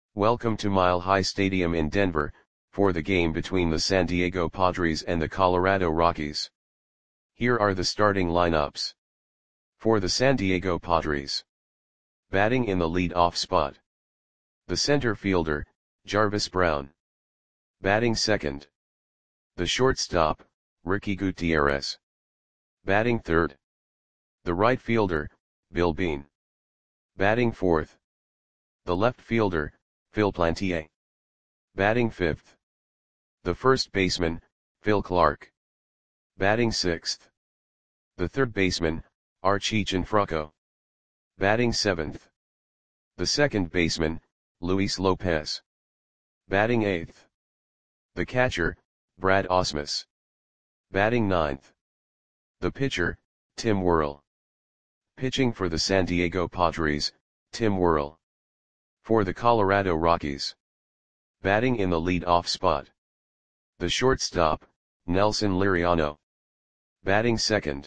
Welcome to Mile High Stadium in Denver, for the game between the San Diego Padres and the Colorado Rockies. Here are the starting lineups. For the San Diego Padres. Batting in the lead-off spot. The center fielder, Jarvis Brown. Batting second. The shortstop, Ricky Gutierrez. Batting third. The right fielder, Bill Beane. Batting fourth. The left fielder, Phil Plantier. Batting fifth. The first baseman, Phil Clark. Batting sixth. The third baseman, Archie Cianfrocco. Batting seventh. The second baseman, Luis Lopez. Batting eighth. The catcher, Brad Ausmus. Batting ninth. The pitcher, Tim Worrell. Pitching for the San Diego Padres, Tim Worrell. For the Colorado Rockies. Batting in the lead-off spot. The shortstop, Nelson Liriano. Batting second.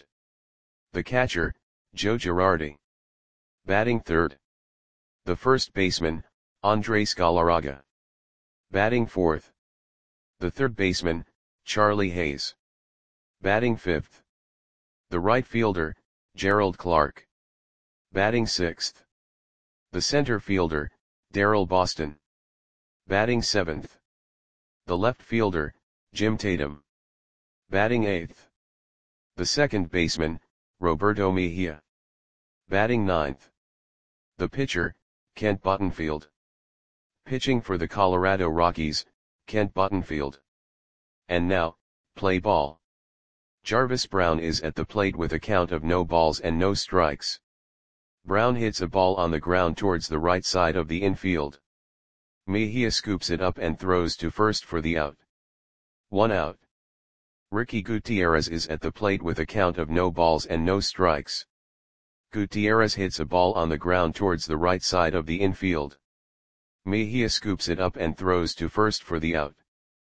The catcher, Joe Girardi. Batting third. The first baseman, Andres Galarraga. Batting fourth. The third baseman, Charlie Hayes. Batting fifth. The right fielder, Gerald Clark. Batting sixth. The center fielder, Darryl Boston. Batting seventh. The left fielder, Jim Tatum. Batting eighth. The second baseman, Roberto Mejia. Batting ninth. The pitcher, Kent Bottenfield. Pitching for the Colorado Rockies, Kent Bottenfield. And now, play ball. Jarvis Brown is at the plate with a count of no balls and no strikes. Brown hits a ball on the ground towards the right side of the infield. Mejia scoops it up and throws to first for the out. 1 out. Ricky Gutierrez is at the plate with a count of no balls and no strikes. Gutierrez hits a ball on the ground towards the right side of the infield. Mejia scoops it up and throws to first for the out.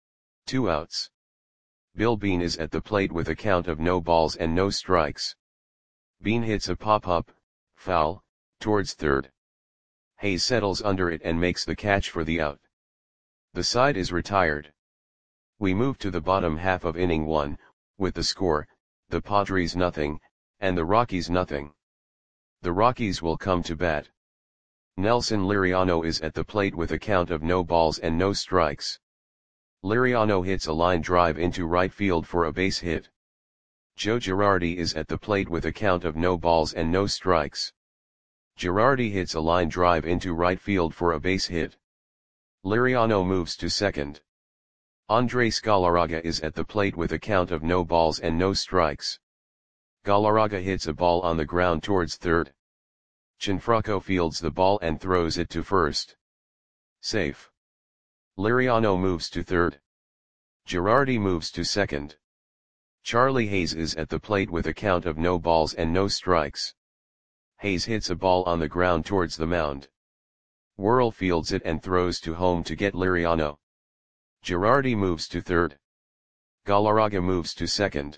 2 outs. Bill Beane is at the plate with a count of no balls and no strikes. Beane hits a pop-up, foul, towards third. Hayes settles under it and makes the catch for the out. The side is retired. We move to the bottom half of inning 1, with the score, the Padres nothing, and the Rockies nothing. The Rockies will come to bat. Nelson Liriano is at the plate with a count of no balls and no strikes. Liriano hits a line drive into right field for a base hit. Joe Girardi is at the plate with a count of no balls and no strikes. Girardi hits a line drive into right field for a base hit. Liriano moves to second. Andres Galarraga is at the plate with a count of no balls and no strikes. Galarraga hits a ball on the ground towards third. Cianfrocco fields the ball and throws it to first. Safe. Liriano moves to third. Girardi moves to second. Charlie Hayes is at the plate with a count of no balls and no strikes. Hayes hits a ball on the ground towards the mound. Worrell fields it and throws to home to get Liriano. Girardi moves to third. Galarraga moves to second.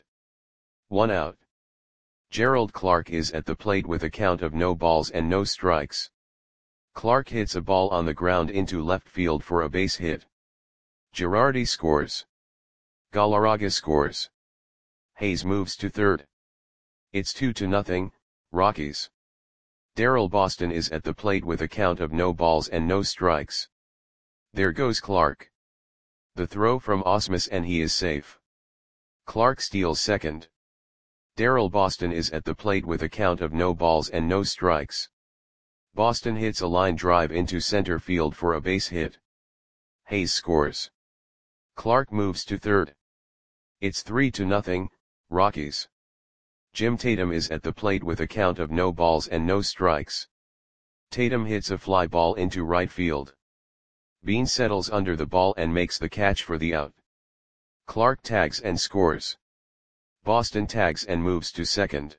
1 out. Gerald Clark is at the plate with a count of no balls and no strikes. Clark hits a ball on the ground into left field for a base hit. Girardi scores. Galarraga scores. Hayes moves to third. It's 2-0, Rockies. Darryl Boston is at the plate with a count of no balls and no strikes. There goes Clark. The throw from Ausmus and he is safe. Clark steals second. Darryl Boston is at the plate with a count of no balls and no strikes. Boston hits a line drive into center field for a base hit. Hayes scores. Clark moves to third. It's 3-0, Rockies. Jim Tatum is at the plate with a count of no balls and no strikes. Tatum hits a fly ball into right field. Beane settles under the ball and makes the catch for the out. Clark tags and scores. Boston tags and moves to second.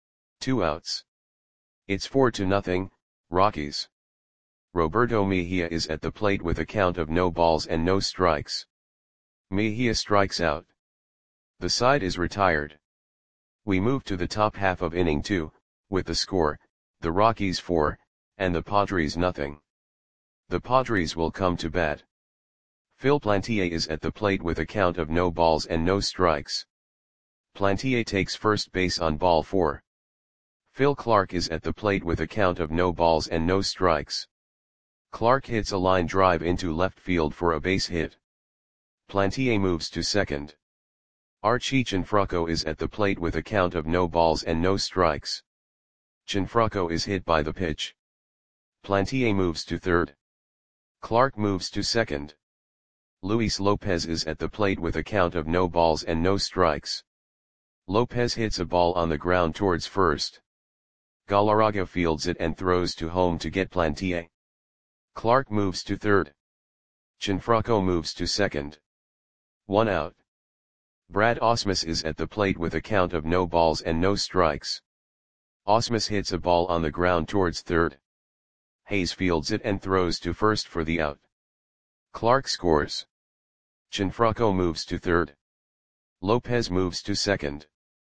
2 outs. It's 4-0, Rockies. Roberto Mejia is at the plate with a count of no balls and no strikes. Mejia strikes out. The side is retired. We move to the top half of inning 2, with the score, the Rockies 4, and the Padres nothing. The Padres will come to bat. Phil Plantier is at the plate with a count of no balls and no strikes. Plantier takes first base on ball 4. Phil Clark is at the plate with a count of no balls and no strikes. Clark hits a line drive into left field for a base hit. Plantier moves to second. Archie Cianfrocco is at the plate with a count of no balls and no strikes. Cianfrocco is hit by the pitch. Plantier moves to third. Clark moves to second. Luis Lopez is at the plate with a count of no balls and no strikes. Lopez hits a ball on the ground towards first. Galarraga fields it and throws to home to get Plantier. Clark moves to third. Cianfrocco moves to second. 1 out. Brad Ausmus is at the plate with a count of no balls and no strikes. Ausmus hits a ball on the ground towards third. Hayes fields it and throws to first for the out. Clark scores. Cianfrocco moves to third. Lopez moves to second.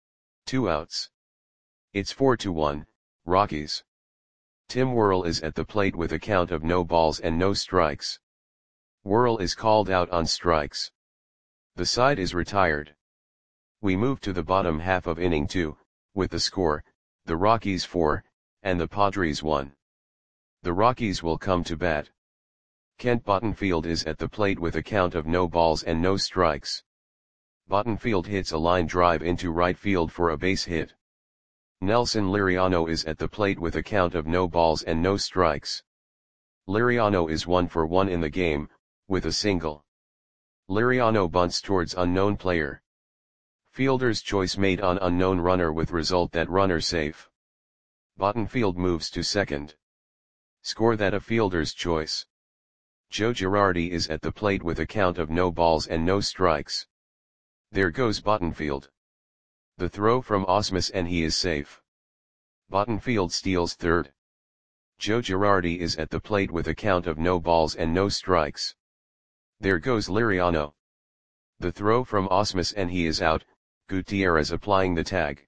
2 outs. It's 4-1, Rockies. Tim Worrell is at the plate with a count of no balls and no strikes. Worrell is called out on strikes. The side is retired. We move to the bottom half of inning 2, with the score, the Rockies 4, and the Padres 1. The Rockies will come to bat. Kent Bottenfield is at the plate with a count of no balls and no strikes. Bottenfield hits a line drive into right field for a base hit. Nelson Liriano is at the plate with a count of no balls and no strikes. Liriano is 1 for 1 in the game, with a single. Liriano bunts towards unknown player. Fielder's choice made on unknown runner with result that runner safe. Bottenfield moves to second. Score that a fielder's choice. Joe Girardi is at the plate with a count of no balls and no strikes. There goes Bottenfield. The throw from Ausmus and he is safe. Bottenfield steals third. Joe Girardi is at the plate with a count of no balls and no strikes. There goes Liriano. The throw from Ausmus and he is out, Gutierrez applying the tag.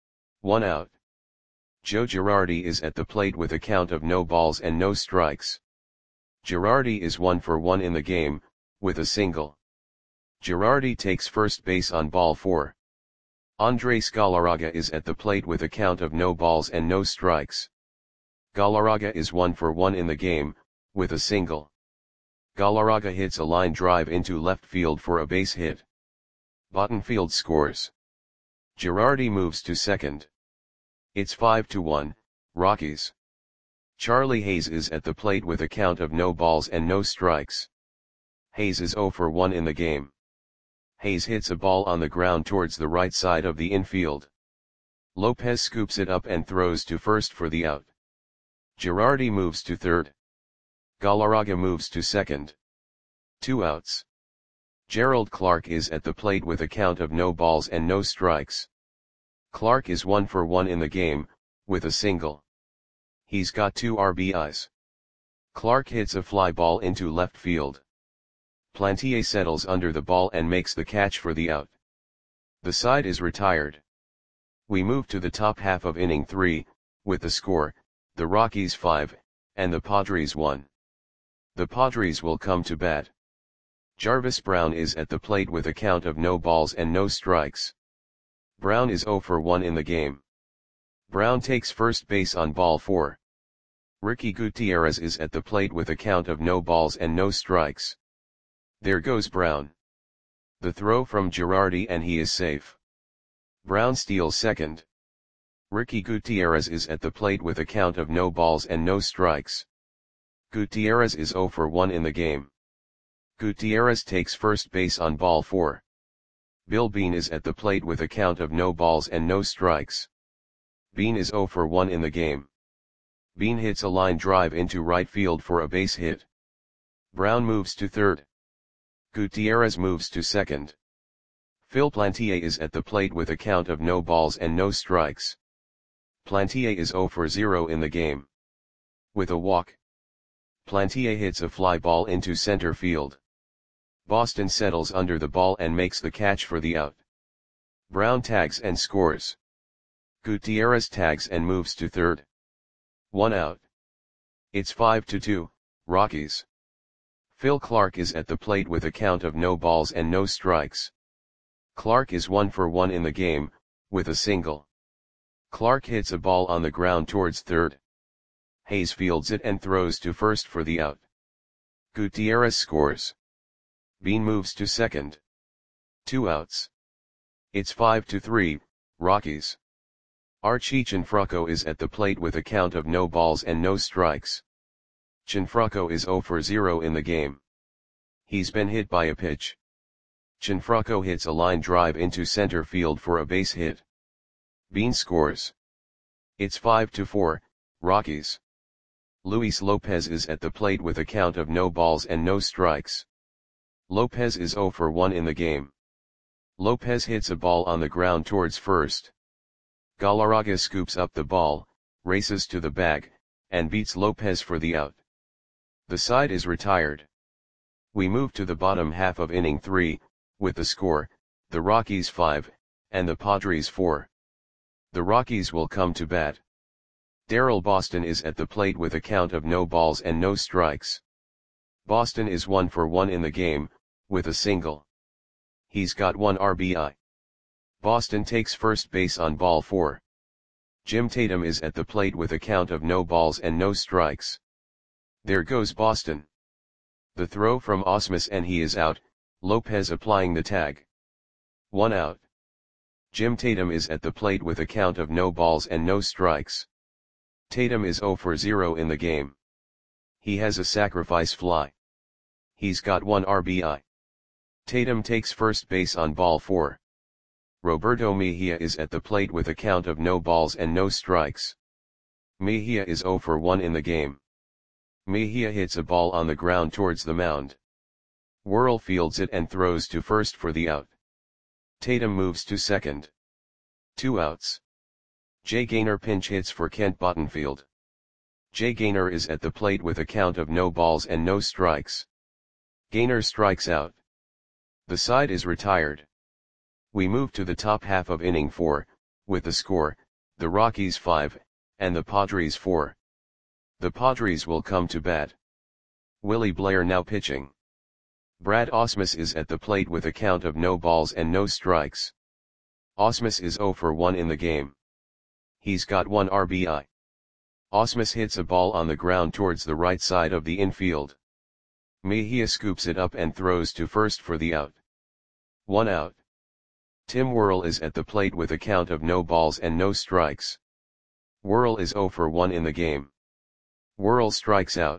1 out. Joe Girardi is at the plate with a count of no balls and no strikes. Girardi is 1 for 1 in the game, with a single. Girardi takes first base on ball 4. Andres Galarraga is at the plate with a count of no balls and no strikes. Galarraga is 1 for 1 in the game, with a single. Galarraga hits a line drive into left field for a base hit. Bottenfield scores. Girardi moves to second. It's 5-1, Rockies. Charlie Hayes is at the plate with a count of no balls and no strikes. Hayes is 0 for 1 in the game. Hayes hits a ball on the ground towards the right side of the infield. Lopez scoops it up and throws to first for the out. Girardi moves to third. Galarraga moves to second. 2 outs. Gerald Clark is at the plate with a count of no balls and no strikes. Clark is 1 for 1 in the game, with a single. He's got 2 RBIs. Clark hits a fly ball into left field. Plantier settles under the ball and makes the catch for the out. The side is retired. We move to the top half of inning 3, with the score, the Rockies 5, and the Padres 1. The Padres will come to bat. Jarvis Brown is at the plate with a count of no balls and no strikes. Brown is 0 for 1 in the game. Brown takes first base on ball 4. Ricky Gutierrez is at the plate with a count of no balls and no strikes. There goes Brown. The throw from Girardi and he is safe. Brown steals second. Ricky Gutierrez is at the plate with a count of no balls and no strikes. Gutierrez is 0 for 1 in the game. Gutierrez takes first base on ball 4. Bill Bean is at the plate with a count of no balls and no strikes. Bean is 0 for 1 in the game. Bean hits a line drive into right field for a base hit. Brown moves to third. Gutierrez moves to second. Phil Plantier is at the plate with a count of no balls and no strikes. Plantier is 0 for 0 in the game. With a walk. Plantier hits a fly ball into center field. Boston settles under the ball and makes the catch for the out. Brown tags and scores. Gutierrez tags and moves to third. 1 out. It's 5-2, Rockies. Phil Clark is at the plate with a count of no balls and no strikes. Clark is 1 for 1 in the game, with a single. Clark hits a ball on the ground towards third. Hayes fields it and throws to first for the out. Gutierrez scores. Bean moves to second. 2 outs. It's 5-3, Rockies. Archie Cianfrocco is at the plate with a count of no balls and no strikes. Cianfrocco is 0 for 0 in the game. He's been hit by a pitch. Cianfrocco hits a line drive into center field for a base hit. Bean scores. It's 5-4, Rockies. Luis Lopez is at the plate with a count of no balls and no strikes. Lopez is 0 for 1 in the game. Lopez hits a ball on the ground towards first. Galarraga scoops up the ball, races to the bag, and beats Lopez for the out. The side is retired. We move to the bottom half of inning 3, with the score, the Rockies 5, and the Padres 4. The Rockies will come to bat. Darryl Boston is at the plate with a count of no balls and no strikes. Boston is 1 for 1 in the game, with a single. He's got 1 RBI. Boston takes first base on ball 4. Jim Tatum is at the plate with a count of no balls and no strikes. There goes Boston. The throw from Ausmus and he is out, Lopez applying the tag. 1 out. Jim Tatum is at the plate with a count of no balls and no strikes. Tatum is 0 for 0 in the game. He has a sacrifice fly. He's got 1 RBI. Tatum takes first base on ball 4. Roberto Mejia is at the plate with a count of no balls and no strikes. Mejia is 0 for 1 in the game. Mejia hits a ball on the ground towards the mound. Worrell fields it and throws to first for the out. Tatum moves to second. 2 outs. Jay Gaynor pinch hits for Kent Bottenfield. Jay Gaynor is at the plate with a count of no balls and no strikes. Gaynor strikes out. The side is retired. We move to the top half of inning 4, with the score, the Rockies 5, and the Padres 4. The Padres will come to bat. Willie Blair now pitching. Brad Ausmus is at the plate with a count of no balls and no strikes. Ausmus is 0 for 1 in the game. He's got 1 RBI. Ausmus hits a ball on the ground towards the right side of the infield. Mejia scoops it up and throws to first for the out. 1 out. Tim Worrell is at the plate with a count of no balls and no strikes. Worrell is 0 for 1 in the game. Worrell strikes out.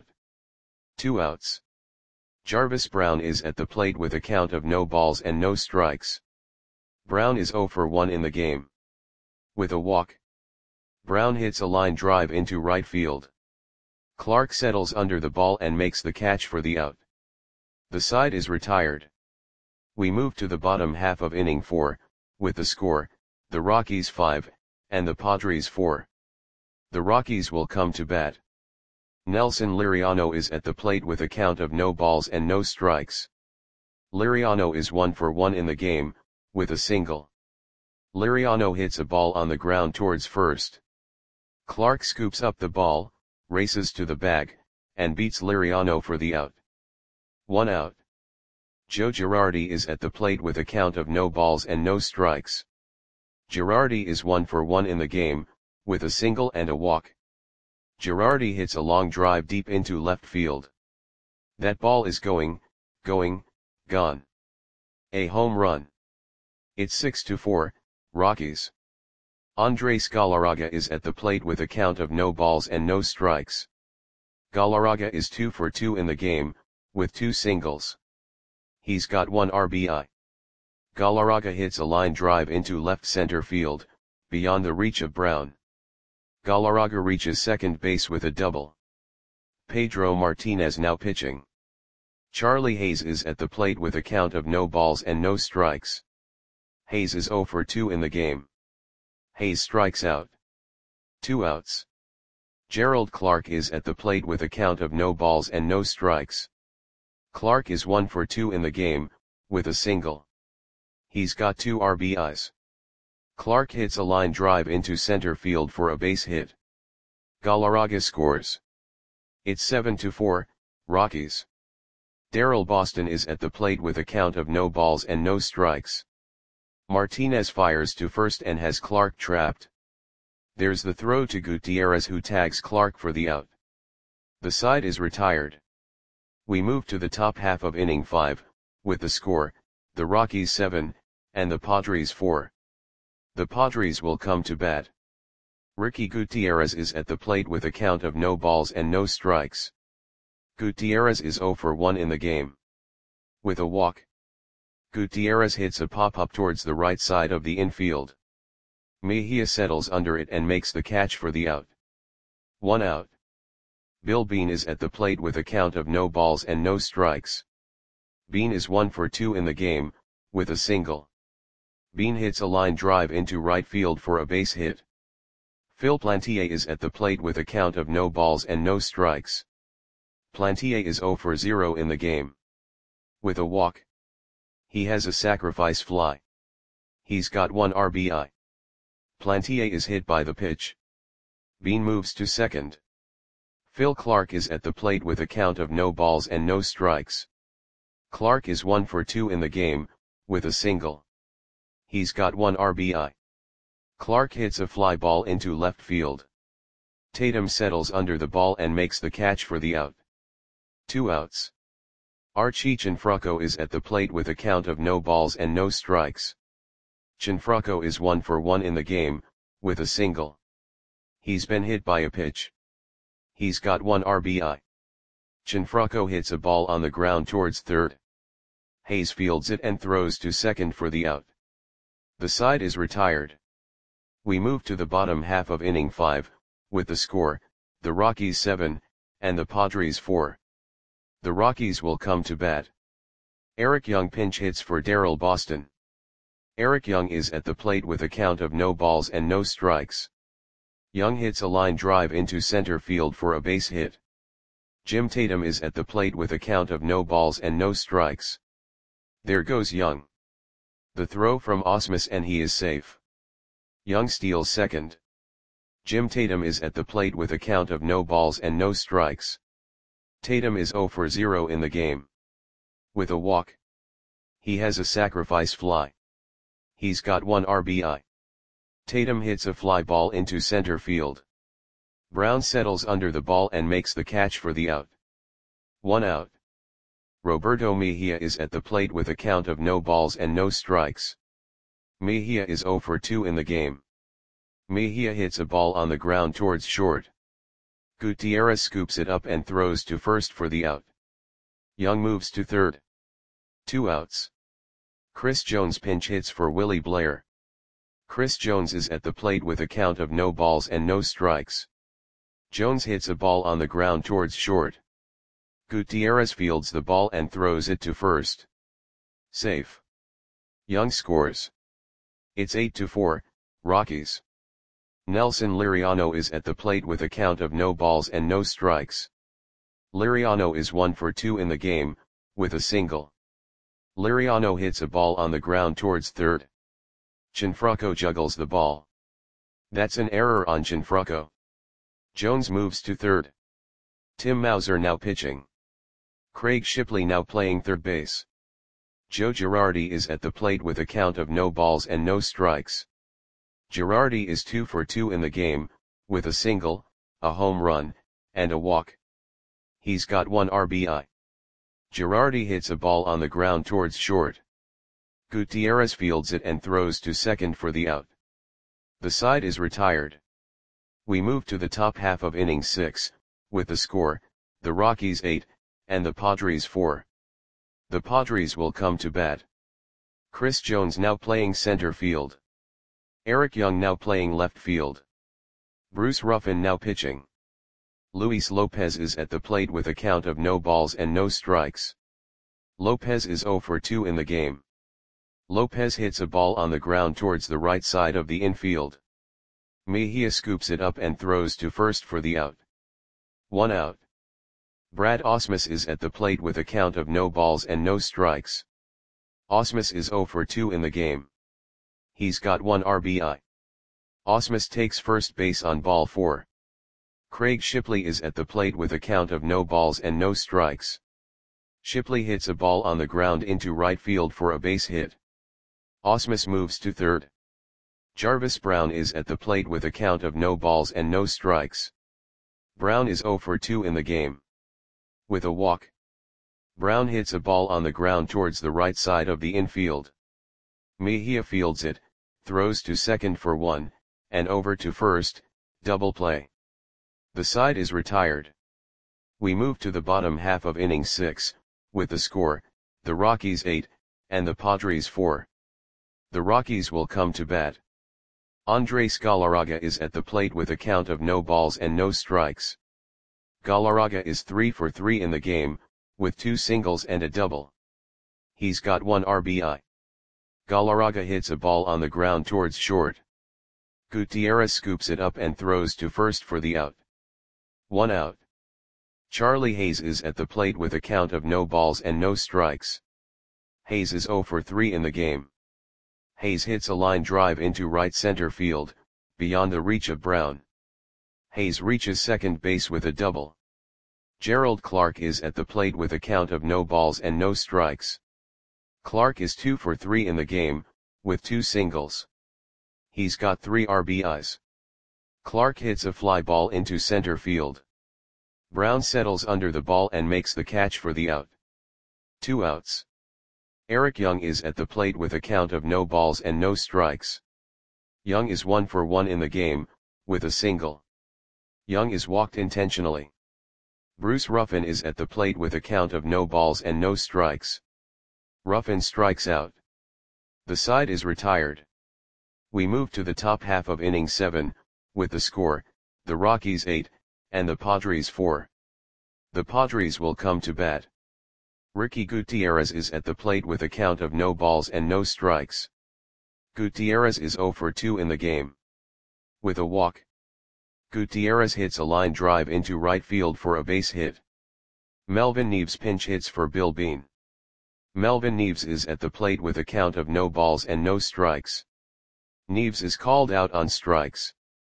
2 outs. Jarvis Brown is at the plate with a count of no balls and no strikes. Brown is 0 for 1 in the game. With a walk. Brown hits a line drive into right field. Clark settles under the ball and makes the catch for the out. The side is retired. We move to the bottom half of inning 4, with the score, the Rockies 5, and the Padres 4. The Rockies will come to bat. Nelson Liriano is at the plate with a count of no balls and no strikes. Liriano is 1 for 1 in the game, with a single. Liriano hits a ball on the ground towards first. Clark scoops up the ball, races to the bag, and beats Liriano for the out. 1 out. Joe Girardi is at the plate with a count of no balls and no strikes. Girardi is 1 for 1 in the game, with a single and a walk. Girardi hits a long drive deep into left field. That ball is gone. A home run. It's 6-4, Rockies. Andres Galarraga is at the plate with a count of no balls and no strikes. Galarraga is 2 for 2 in the game, with 2 singles. He's got 1 RBI. Galarraga hits a line drive into left center field, beyond the reach of Brown. Galarraga reaches second base with a double. Pedro Martinez now pitching. Charlie Hayes is at the plate with a count of no balls and no strikes. Hayes is 0 for 2 in the game. Hayes strikes out. 2 outs. Gerald Clark is at the plate with a count of no balls and no strikes. Clark is 1 for 2 in the game, with a single. He's got 2 RBIs. Clark hits a line drive into center field for a base hit. Galarraga scores. It's 7-4, Rockies. Darryl Boston is at the plate with a count of no balls and no strikes. Martinez fires to first and has Clark trapped. There's the throw to Gutierrez, who tags Clark for the out. The side is retired. We move to the top half of inning 5, with the score, the Rockies 7, and the Padres 4. The Padres will come to bat. Ricky Gutierrez is at the plate with a count of no balls and no strikes. Gutierrez is 0 for 1 in the game. With a walk, Gutierrez hits a pop-up towards the right side of the infield. Mejia settles under it and makes the catch for the out. 1 out. Bill Beane is at the plate with a count of no balls and no strikes. Beane is 1 for 2 in the game, with a single. Beane hits a line drive into right field for a base hit. Phil Plantier is at the plate with a count of no balls and no strikes. Plantier is 0 for 0 in the game. With a walk, he has a sacrifice fly. He's got 1 RBI. Plantier is hit by the pitch. Beane moves to second. Phil Clark is at the plate with a count of no balls and no strikes. Clark is 1 for 2 in the game, with a single. He's got 1 RBI. Clark hits a fly ball into left field. Tatum settles under the ball and makes the catch for the out. 2 outs. Archie Cianfrocco is at the plate with a count of no balls and no strikes. Cianfrocco is 1 for 1 in the game, with a single. He's been hit by a pitch. He's got 1 RBI. Cianfrocco hits a ball on the ground towards third. Hayes fields it and throws to second for the out. The side is retired. We move to the bottom half of inning 5, with the score, the Rockies 7, and the Padres 4. The Rockies will come to bat. Eric Young pinch hits for Darryl Boston. Eric Young is at the plate with a count of no balls and no strikes. Young hits a line drive into center field for a base hit. Jim Tatum is at the plate with a count of no balls and no strikes. There goes Young. The throw from Ausmus and he is safe. Young steals second. Jim Tatum is at the plate with a count of no balls and no strikes. Tatum is 0 for 0 in the game. With a walk, he has a sacrifice fly. He's got 1 RBI. Tatum hits a fly ball into center field. Brown settles under the ball and makes the catch for the out. 1 out. Roberto Mejia is at the plate with a count of no balls and no strikes. Mejia is 0 for 2 in the game. Mejia hits a ball on the ground towards short. Gutierrez scoops it up and throws to first for the out. Young moves to third. 2 outs. Chris Jones pinch hits for Willie Blair. Chris Jones is at the plate with a count of no balls and no strikes. Jones hits a ball on the ground towards short. Gutierrez fields the ball and throws it to first. Safe. Young scores. It's 8-4, Rockies. Nelson Liriano is at the plate with a count of no balls and no strikes. Liriano is 1 for 2 in the game, with a single. Liriano hits a ball on the ground towards third. Cianfrocco juggles the ball. That's an error on Cianfrocco. Jones moves to third. Tim Mauser now pitching. Craig Shipley now playing third base. Joe Girardi is at the plate with a count of no balls and no strikes. Girardi is 2 for 2 in the game, with a single, a home run, and a walk. He's got 1 RBI. Girardi hits a ball on the ground towards short. Gutierrez fields it and throws to second for the out. The side is retired. We move to the top half of inning 6, with the score, the Rockies 8, and the Padres 4. The Padres will come to bat. Chris Jones now playing center field. Eric Young now playing left field. Bruce Ruffin now pitching. Luis Lopez is at the plate with a count of no balls and no strikes. Lopez is 0 for 2 in the game. Lopez hits a ball on the ground towards the right side of the infield. Mejia scoops it up and throws to first for the out. 1 out. Brad Ausmus is at the plate with a count of no balls and no strikes. Ausmus is 0 for 2 in the game. He's got 1 RBI. Ausmus takes first base on ball 4. Craig Shipley is at the plate with a count of no balls and no strikes. Shipley hits a ball on the ground into right field for a base hit. Ausmus moves to third. Jarvis Brown is at the plate with a count of no balls and no strikes. Brown is 0 for 2 in the game. With a walk, Brown hits a ball on the ground towards the right side of the infield. Mejia fields it, throws to second for 1, and over to first, double play. The side is retired. We move to the bottom half of inning 6, with the score, the Rockies 8, and the Padres 4. The Rockies will come to bat. Andres Galarraga is at the plate with a count of no balls and no strikes. Galarraga is 3 for 3 in the game, with 2 singles and a double. He's got 1 RBI. Galarraga hits a ball on the ground towards short. Gutierrez scoops it up and throws to first for the out. 1 out. Charlie Hayes is at the plate with a count of no balls and no strikes. Hayes is 0 for 3 in the game. Hayes hits a line drive into right center field, beyond the reach of Brown. Hayes reaches second base with a double. Gerald Clark is at the plate with a count of no balls and no strikes. Clark is 2 for 3 in the game, with 2 singles. He's got 3 RBIs. Clark hits a fly ball into center field. Brown settles under the ball and makes the catch for the out. 2 outs. Eric Young is at the plate with a count of no balls and no strikes. Young is 1 for 1 in the game, with a single. Young is walked intentionally. Bruce Ruffin is at the plate with a count of no balls and no strikes. Ruffin strikes out. The side is retired. We move to the top half of inning 7, with the score, the Rockies 8, and the Padres 4. The Padres will come to bat. Ricky Gutierrez is at the plate with a count of no balls and no strikes. Gutierrez is 0 for 2 in the game. With a walk, Gutierrez hits a line drive into right field for a base hit. Melvin Neves pinch hits for Bill Bean. Melvin Neves is at the plate with a count of no balls and no strikes. Neves is called out on strikes.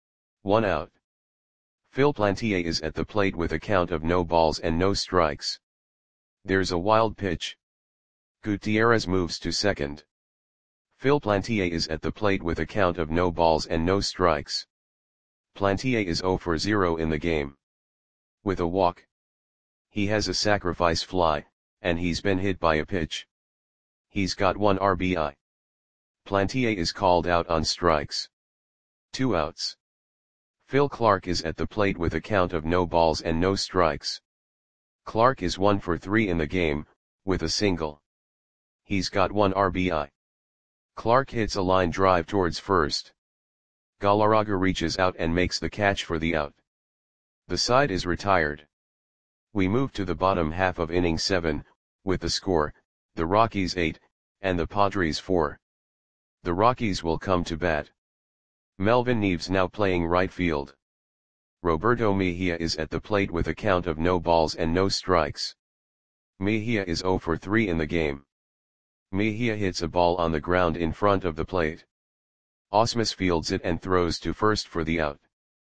1 out. Phil Plantier is at the plate with a count of no balls and no strikes. There's a wild pitch. Gutierrez moves to second. Phil Plantier is at the plate with a count of no balls and no strikes. Plantier is 0 for 0 in the game. With a walk, he has a sacrifice fly, and he's been hit by a pitch. He's got 1 RBI. Plantier is called out on strikes. 2 outs. Phil Clark is at the plate with a count of no balls and no strikes. Clark is 1 for 3 in the game, with a single. He's got 1 RBI. Clark hits a line drive towards first. Galarraga reaches out and makes the catch for the out. The side is retired. We move to the bottom half of inning 7, with the score, the Rockies 8, and the Padres 4. The Rockies will come to bat. Melvin Neves now playing right field. Roberto Mejia is at the plate with a count of no balls and no strikes. Mejia is 0 for 3 in the game. Mejia hits a ball on the ground in front of the plate. Ausmus fields it and throws to first for the out.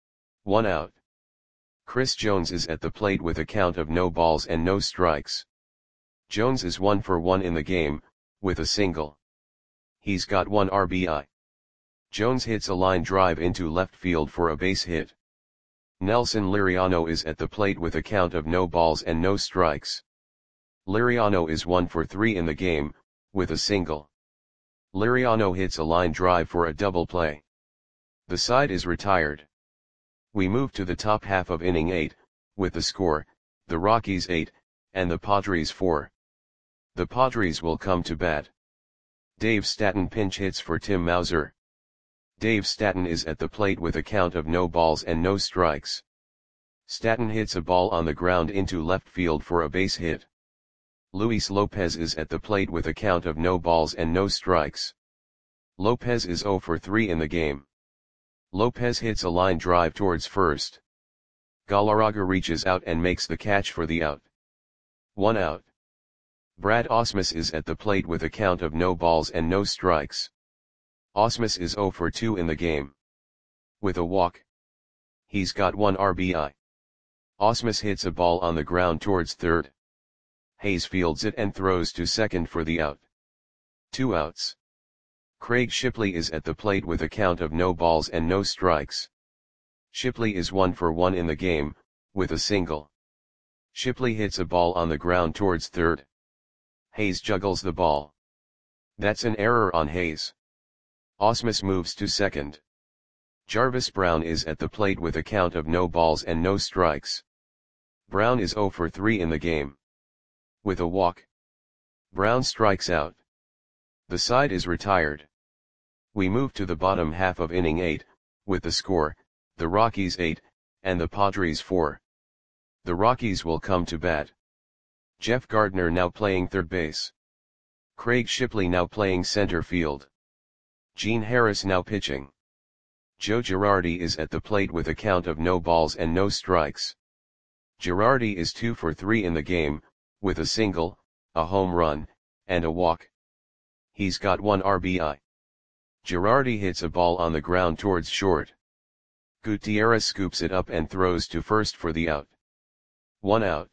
1 out. Chris Jones is at the plate with a count of no balls and no strikes. Jones is 1 for 1 in the game, with a single. He's got 1 RBI. Jones hits a line drive into left field for a base hit. Nelson Liriano is at the plate with a count of no balls and no strikes. Liriano is 1 for 3 in the game, with a single. Liriano hits a line drive for a double play. The side is retired. We move to the top half of inning 8, with the score, the Rockies 8, and the Padres 4. The Padres will come to bat. Dave Stanton pinch hits for Tim Mauser. Dave Stanton is at the plate with a count of no balls and no strikes. Stanton hits a ball on the ground into left field for a base hit. Luis Lopez is at the plate with a count of no balls and no strikes. Lopez is 0 for 3 in the game. Lopez hits a line drive towards first. Galarraga reaches out and makes the catch for the out. 1 out. Brad Ausmus is at the plate with a count of no balls and no strikes. Ausmus is 0 for 2 in the game. With a walk, he's got 1 RBI. Ausmus hits a ball on the ground towards third. Hayes fields it and throws to second for the out. 2 outs. Craig Shipley is at the plate with a count of no balls and no strikes. Shipley is 1 for 1 in the game, with a single. Shipley hits a ball on the ground towards third. Hayes juggles the ball. That's an error on Hayes. Ausmus moves to second. Jarvis Brown is at the plate with a count of no balls and no strikes. Brown is 0 for 3 in the game. With a walk, Brown strikes out. The side is retired. We move to the bottom half of inning 8, with the score, the Rockies 8, and the Padres 4. The Rockies will come to bat. Jeff Gardner now playing third base. Craig Shipley now playing center field. Gene Harris now pitching. Joe Girardi is at the plate with a count of no balls and no strikes. Girardi is 2 for 3 in the game, with a single, a home run, and a walk. He's got 1 RBI. Girardi hits a ball on the ground towards short. Gutierrez scoops it up and throws to first for the out. 1 out.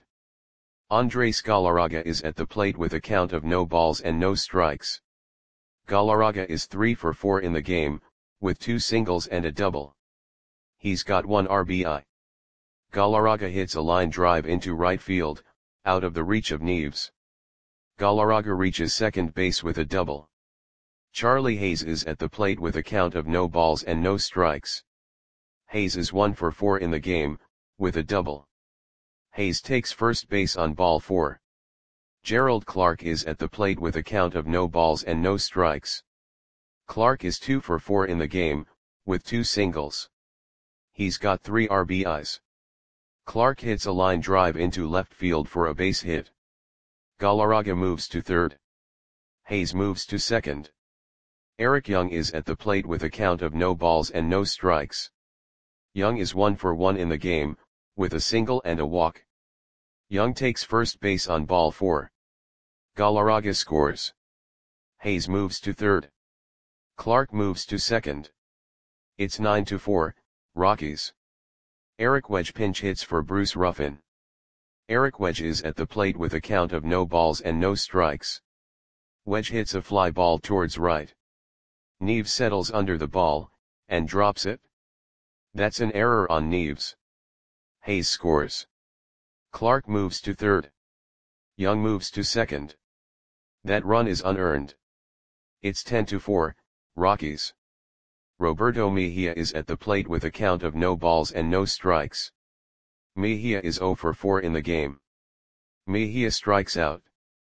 Andres Galarraga is at the plate with a count of no balls and no strikes. Galarraga is 3 for 4 in the game, with 2 singles and a double. He's got 1 RBI. Galarraga hits a line drive into right field, out of the reach of Neves. Galarraga reaches second base with a double. Charlie Hayes is at the plate with a count of no balls and no strikes. Hayes is 1 for 4 in the game, with a double. Hayes takes first base on ball 4. Gerald Clark is at the plate with a count of no balls and no strikes. Clark is 2 for 4 in the game, with 2 singles. He's got 3 RBIs. Clark hits a line drive into left field for a base hit. Galarraga moves to third. Hayes moves to second. Eric Young is at the plate with a count of no balls and no strikes. Young is 1 for 1 in the game, with a single and a walk. Young takes first base on ball 4. Galarraga scores. Hayes moves to third. Clark moves to second. It's 9-4, Rockies. Eric Wedge pinch hits for Bruce Ruffin. Eric Wedge is at the plate with a count of no balls and no strikes. Wedge hits a fly ball towards right. Neves settles under the ball, and drops it. That's an error on Neves. Hayes scores. Clark moves to third. Young moves to second. That run is unearned. It's 10-4, Rockies. Roberto Mejia is at the plate with a count of no balls and no strikes. Mejia is 0 for 4 in the game. Mejia strikes out.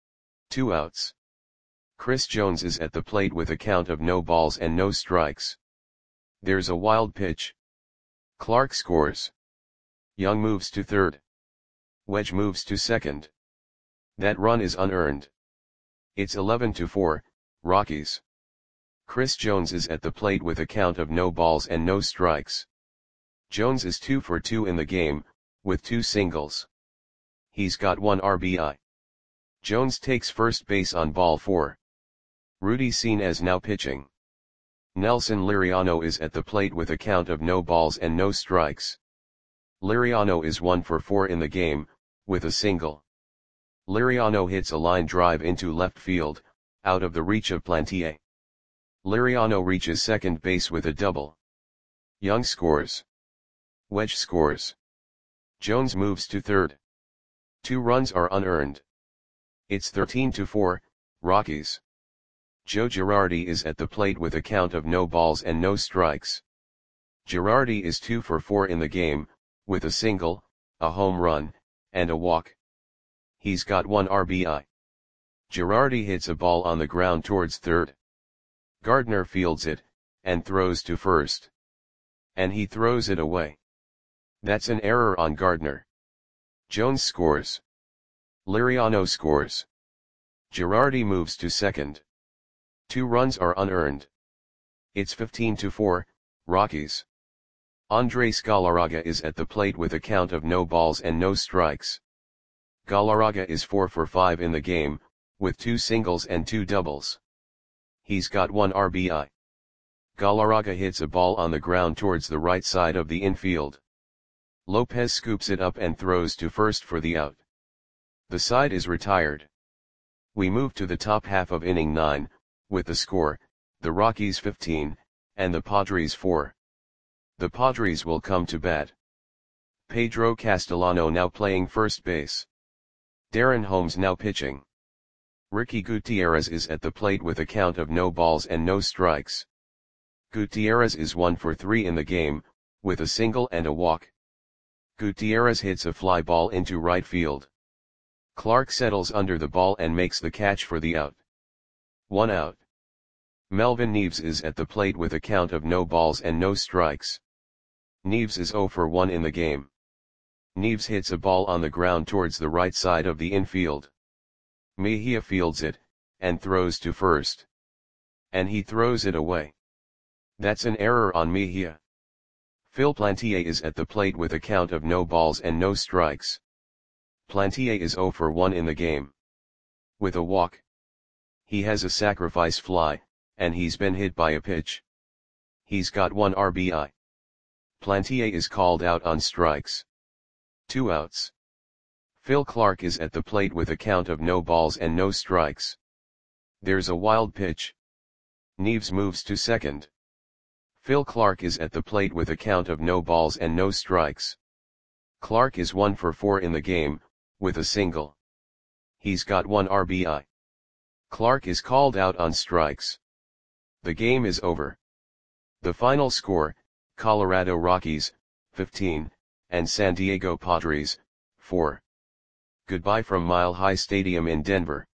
2 outs. Chris Jones is at the plate with a count of no balls and no strikes. There's a wild pitch. Clark scores. Young moves to third. Wedge moves to second. That run is unearned. It's 11-4, Rockies. Chris Jones is at the plate with a count of no balls and no strikes. Jones is 2 for 2 in the game, with 2 singles. He's got 1 RBI. Jones takes first base on ball 4. Rudy Cines now pitching. Nelson Liriano is at the plate with a count of no balls and no strikes. Liriano is 1 for 4 in the game, with a single. Liriano hits a line drive into left field, out of the reach of Plantier. Liriano reaches second base with a double. Young scores. Wedge scores. Jones moves to third. 2 runs are unearned. It's 13-4, Rockies. Joe Girardi is at the plate with a count of no balls and no strikes. Girardi is 2 for 4 in the game, with a single, a home run, and a walk. He's got 1 RBI. Girardi hits a ball on the ground towards third. Gardner fields it, and throws to first. And he throws it away. That's an error on Gardner. Jones scores. Liriano scores. Girardi moves to second. 2 runs are unearned. It's 15-4, Rockies. Andres Galarraga is at the plate with a count of no balls and no strikes. Galarraga is 4 for 5 in the game, with 2 singles and 2 doubles. He's got 1 RBI. Galarraga hits a ball on the ground towards the right side of the infield. Lopez scoops it up and throws to first for the out. The side is retired. We move to the top half of inning 9, with the score, the Rockies 15, and the Padres 4. The Padres will come to bat. Pedro Castellano now playing first base. Darren Holmes now pitching. Ricky Gutierrez is at the plate with a count of no balls and no strikes. Gutierrez is 1 for 3 in the game, with a single and a walk. Gutierrez hits a fly ball into right field. Clark settles under the ball and makes the catch for the out. 1 out. Melvin Neves is at the plate with a count of no balls and no strikes. Neves is 0 for 1 in the game. Neves hits a ball on the ground towards the right side of the infield. Mejia fields it, and throws to first. And he throws it away. That's an error on Mejia. Phil Plantier is at the plate with a count of no balls and no strikes. Plantier is 0 for 1 in the game. With a walk. He has a sacrifice fly, and he's been hit by a pitch. He's got 1 RBI. Plantier is called out on strikes. 2 outs. Phil Clark is at the plate with a count of no balls and no strikes. There's a wild pitch. Neves moves to second. Phil Clark is at the plate with a count of no balls and no strikes. Clark is 1 for 4 in the game, with a single. He's got 1 RBI. Clark is called out on strikes. The game is over. The final score, Colorado Rockies, 15, and San Diego Padres, 4. Goodbye from Mile High Stadium in Denver.